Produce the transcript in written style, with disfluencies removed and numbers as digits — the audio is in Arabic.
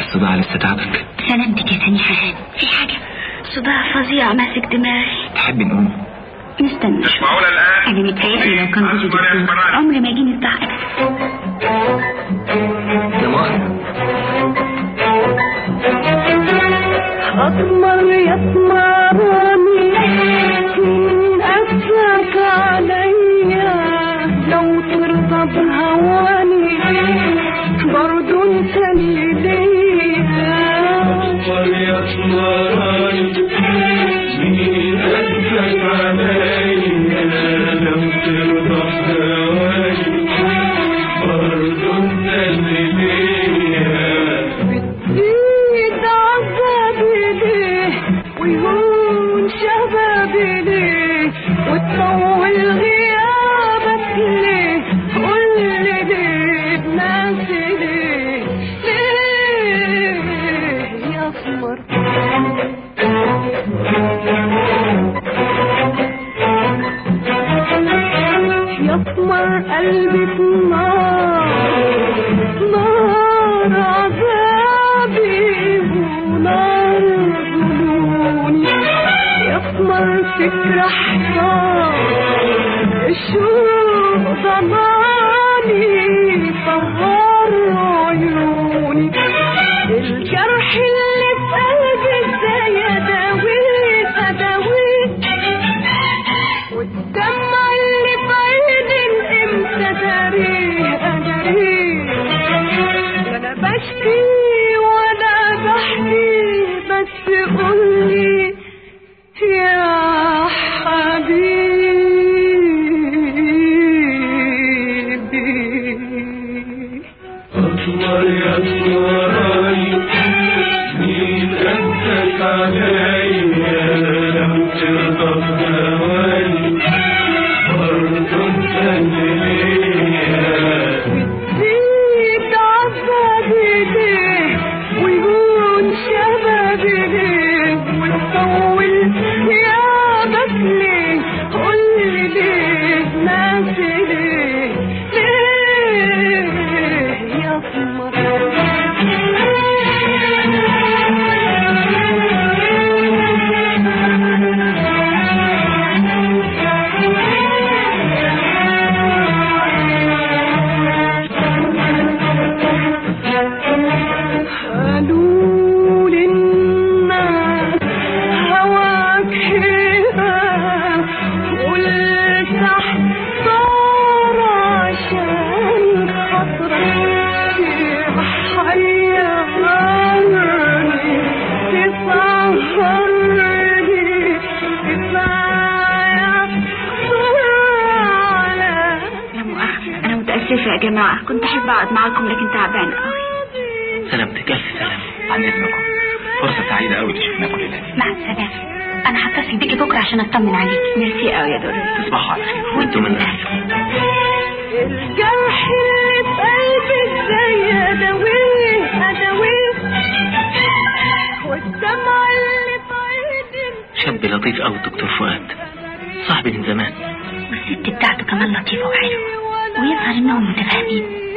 الصداع لسه تعبك؟ سلامتك يا سميحة هانم. في حاجة؟ صداع فظيع ماسك دماغي. تحبي نقوم؟ نستنى. تسمعونا الآن؟ أنا متهيألي لو كان جوزي دكتور عمري ما يجيني صداع أبدا. يا ماما أطمر يطمرني من أسلك عليا، لو ترضى بهواني برضو انت اللي ليا. أطمر يطمرني من أسلك عليا، لو ترضى بهواني برضو انت اللي ليا. بتزيد عذابي ليه ويهون شبابي ليه، وتطول غيابك ليه، قولي ليه بناسي ليه، ليه يا قمر. يا قمر قلبي في نار، نار عذابي ونار ظنوني. يا قمر فكرة حصان الشوق ضماني طهر عيوني. الجرح اللي في قلبي ازاي اداويه اداويه، والدمع اللي في عيني امتى داريه اداريه. لا انا بشكي ولا بحكي، بس قولي يا حبيبي. أطمر يطمرني من أسلك عليا، لو ترضى بهواني برضو انت اللي ليا. بتزيد عذابي ليه ويهون شبابي ليه، وتطول غيابك ليه، قولي ليه ناسي ليه، ليه يا قمر. قالوا للناس هواك حيرة، قلت احضر عشان خاطرك تحيرني تسهرني كفاية على. لا مؤاخذة، أنا متأسفة يا جماعة، كنت أحب أقعد معاكم لكن تعبانة أوي. سلامتك، ألف سلامة. عن إذنكم، فرصة سعيدة أوي اللي شفناكم الليلة دي. مع السلامة. أنا هتصل بيكي بكرة عشان أطمن عليك. ميرسي أوي يا دوري. تصبحوا على خير وانتم من أهل. الجرح اللي في قلبي ازاي اداويه اداويه، والدمع اللي في عيني. شاب لطيف أوي الدكتور فؤاد، صاحبي من زمان. والست بتاعته كمان لطيفة وحلوة، ويظهر إنهم متفاهمين.